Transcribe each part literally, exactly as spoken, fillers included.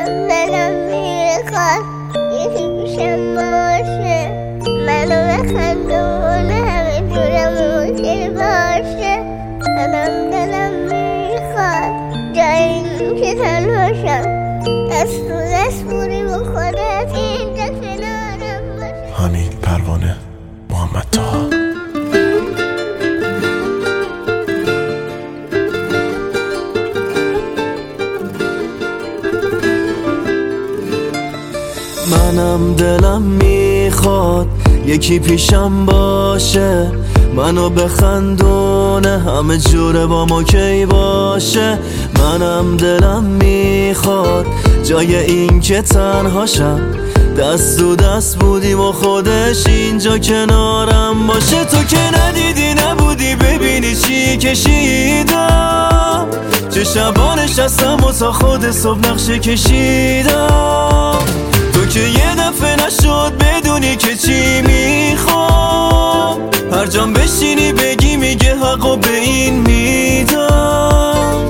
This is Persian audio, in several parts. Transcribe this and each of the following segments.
منم دلم میخواد یکی پیشم باشه، منو بخندونه همه جورم مشکل باشه. منم دلم میخواد جایی که تنهاشم، دست تو دست بوری با خودت اینجا کنارم باشه. حمید پروانه، محمد طاها. منم دلم میخواد یکی پیشم باشه، منو بخندونه همه جوره با ما کی باشه. منم دلم میخواد جای این که تنهاشم، دست تو دست بودیم و خودش اینجا کنارم باشه. تو که ندیدی نبودی ببینی چی کشیدم، چه شبا نشستم و تا خود صبح نقشه کشیدم. تو که یه دفعه نشد بدونی که چی میخوام، هر جام بشینی بگی میگه حقو به این میدم.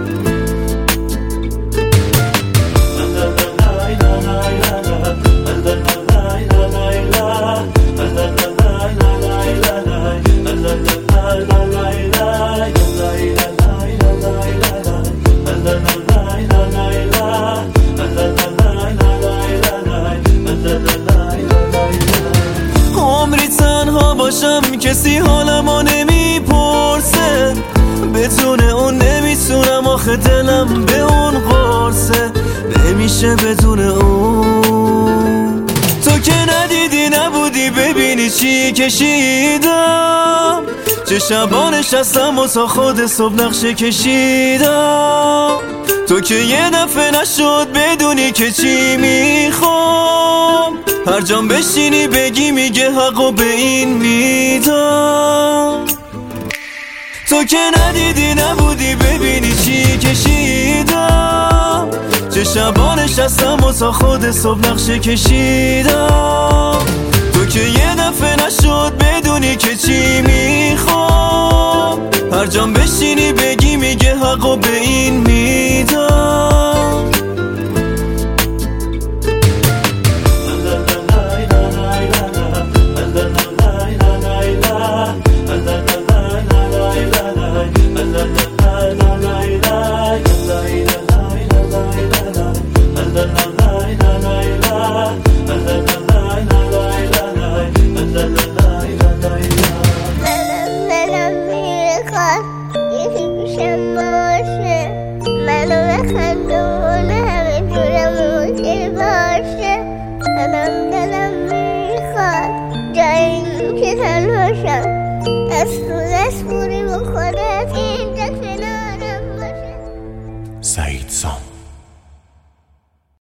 عمری تنها باشم کسی حالمو نمیپرسه، بدون اون نمیتونم آخه دلم به اون قرصه، نمیشه بدون اون. تو که ندیدی نبودی ببینی چی کشیدم، چه شبا نشستم و تا خود صبح نقشه کشیدم. تو که یه دفعه نشد بدونی که چی میخوام، هر جام بشینی بگی میگه حقو به این میدم. تو که ندیدی نبودی ببینی چی کشیدم، چه شبا نشستم و تا خود صبح نقشه کشیدم. تو که یه دفعه نشد بدونی که چی میخوام، هر جام بشینی بگی میگه حقو به این میدم. یکی پیشم باشه، منو بخندونه همه جورم مشکل باشه. منم دلم میخواد جایی که تنهاشم، دست تو دست بوری با خودت